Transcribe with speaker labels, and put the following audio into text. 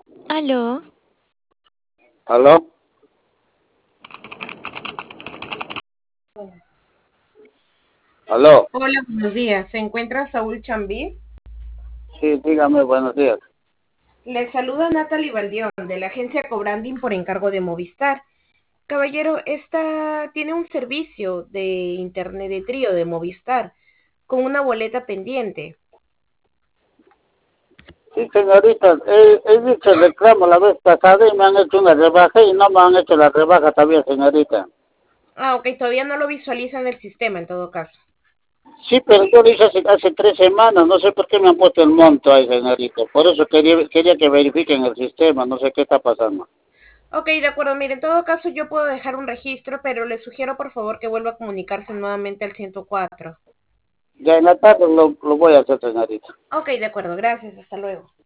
Speaker 1: Aló.
Speaker 2: ¿Aló? ¿Aló?
Speaker 3: Hola, buenos días. ¿Se encuentra Saúl Chambí?
Speaker 2: Sí, dígame, buenos días.
Speaker 3: Le saluda Natalie Baldión de la agencia Cobranding por encargo de Movistar. Caballero, esta tiene un servicio de internet de trío de Movistar con una boleta pendiente.
Speaker 2: Sí, señorita, he dicho el reclamo la vez pasada y me han hecho una rebaja y no me han hecho la rebaja todavía, señorita.
Speaker 3: Ah, ok, todavía no lo visualiza en el sistema en todo caso.
Speaker 2: Sí, pero yo lo hice hace 3 semanas, no sé por qué me han puesto el monto ahí, señorita. Por eso quería que verifiquen el sistema, no sé qué está pasando.
Speaker 3: Ok, de acuerdo, mire, en todo caso yo puedo dejar un registro, pero le sugiero por favor que vuelva a comunicarse nuevamente al 104.
Speaker 2: Ya en la tarde lo voy a hacer, señorita.
Speaker 3: Ok, de acuerdo, gracias, hasta luego.